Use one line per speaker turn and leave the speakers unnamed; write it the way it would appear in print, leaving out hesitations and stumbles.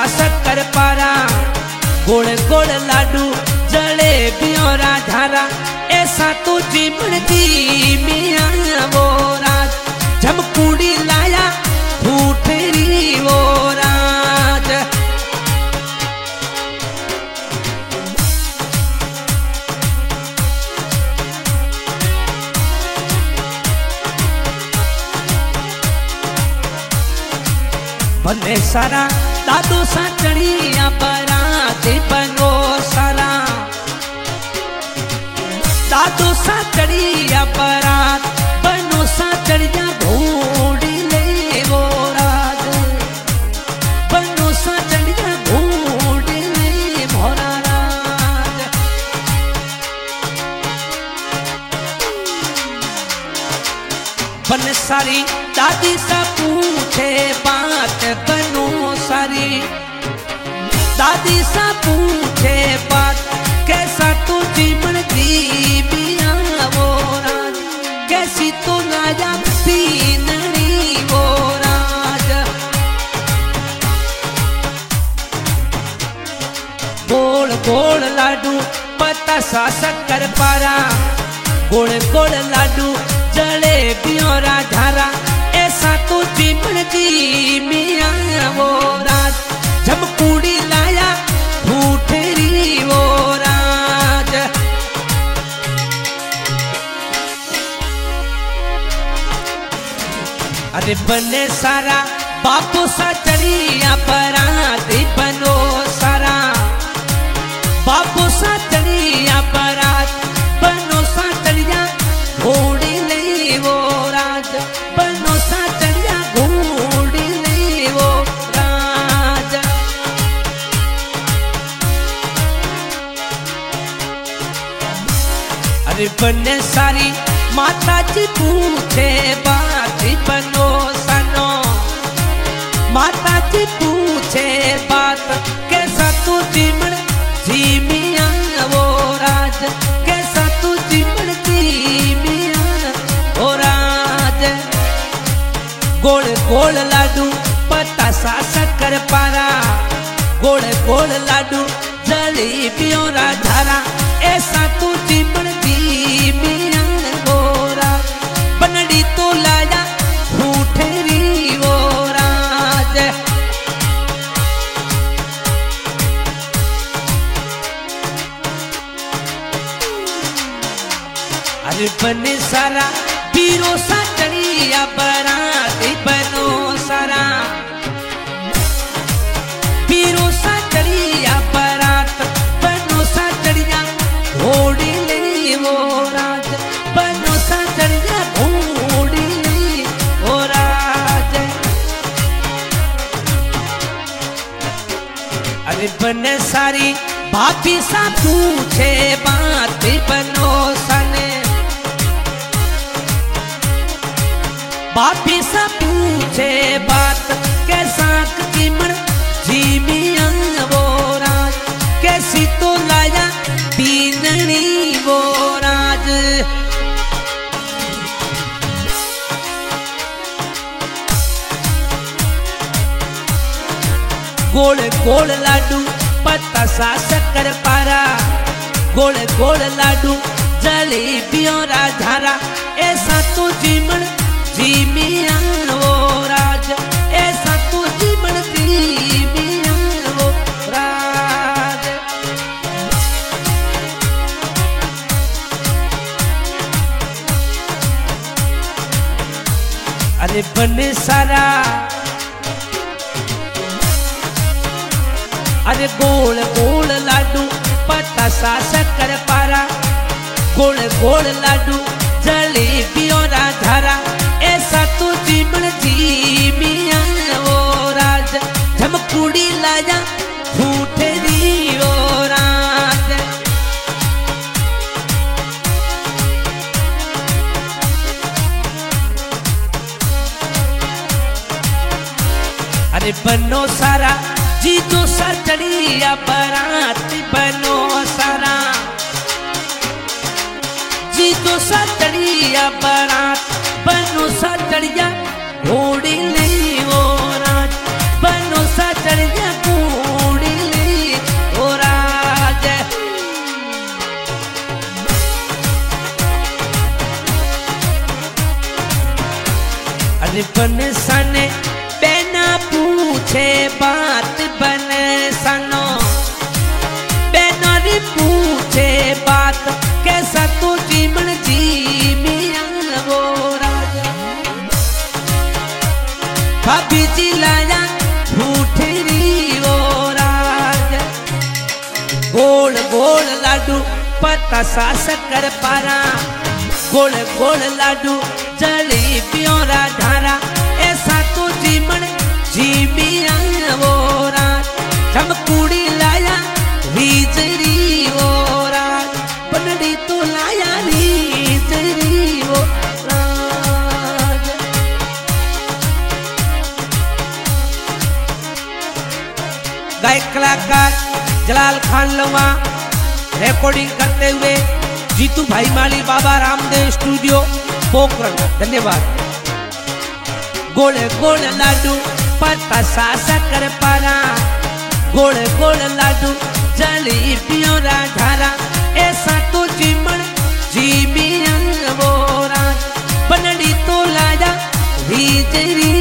शक्कर पारा गोल गोल लाडू जलेबी और झारा ऐसा तो जीवन जी मियाँ वो राज झमकुड़ी लाया फूटरी वो राज बने सारा दादू सा चढ़िया बराती बनो सारा दादू सा चढ़िया बरात बनो सा चढ़िया घोड़ी ले वो राज बनो सा चढ़िया घोड़ी ले भोरा राज बन सारी दादी सा पूछे बात बनो सारी दादी सा पूछे बात कैसा तू जीवन जी मियाँ वो राज कैसी तू लाया पीनरी वो राज गोल गोल लाडू पता सा शक्कर पारा गोल गोल लाडू जलेबी और झारा ऐसा तो जीवन जी मियाँ वो राज झमकुड़ी लाया फूटरी वो राज अरे बने सारा बापू सा चढ़िया बराती बनो सारा बापू सा चढ़िया बरात बनो सा चढ़िया घोड़ी ले वो राज बनो सा चढ़िया घोड़ी ले वो राज अरे बने सारी माता जी पूछे बाती बनो सनो माता जी पूछे बात कैसा तू जीवन जी मियाँ वो राज कैसा तू जीवन जी मियाँ वो राज गोल गोल लाडू पता सा शक्कर पारा गोल गोल लाडू जलेबी और झारा ऐसा तू जीवन जी मियाँ वो राज बनड़ी तो लाया फूटरी वो राज अरे बने सारा पीरो सा चढ़िया बराती बनो सारा पीरो सा चढ़िया बरात बनो सा चढ़िया घोड़ी ले वो राज बनो सा चढ़िया घोड़ी ले वो राज अरे बने सारी भाभी सा पूछे बात बनो सने भाभी सा पूछे बात कैसा जीवन जी मियाँ वो राज कैसी तो लाया पीननी वो राज गोल गोल लाडू पता सा शक्कर पारा गोल गोल लाडू जलेबी और झारा ऐसा तो जीवन जी मियाँ वो राज ऐसा तो जीवन जी मियाँ वो राज अरे बने सारा अरे गोल गोल लाडू पता सा शक्कर पारा गोल गोल लाडू जलेबी और झारा ऐसा तो जीवन जी मियाँ वो राज झमकुड़ी लाया फूटरी वो राज अरे बनो सारा जी तो सा चढ़िया बराती बनो सारा जी तो सा चढ़िया बरात बनो सा चढ़िया घोड़ी ले वो राज बनो सा चढ़िया बन सने बिना पूछे बात बने सनो बिना री पूछे बात कैसा तू जीवन जी मिया वो राजा भाभी जी लाया झूठरी वो राजा गोल गोल लाडू पता सा शक्कर पारा गोल गोल लाडू जलेबियों राधारा ऐसा तो जीवन जीविया वो रात चमकुड़ी लाया रीजरी वो रात बनड़ी तो लाया रीजरी वो रात गायक कलाकार जलाल खान लवा रिकॉर्डिंग करते हुए जीतू भाई माली बाबा रामदेव स्टूडियो पोखरण धन्यवाद। गोले गोले लाडू पता सा शक्कर पारा गोले गोले लाडू जलेबियों राधारा ऐसा तो जीवन जीविया वो रात बनड़ी तो लाया रीजरी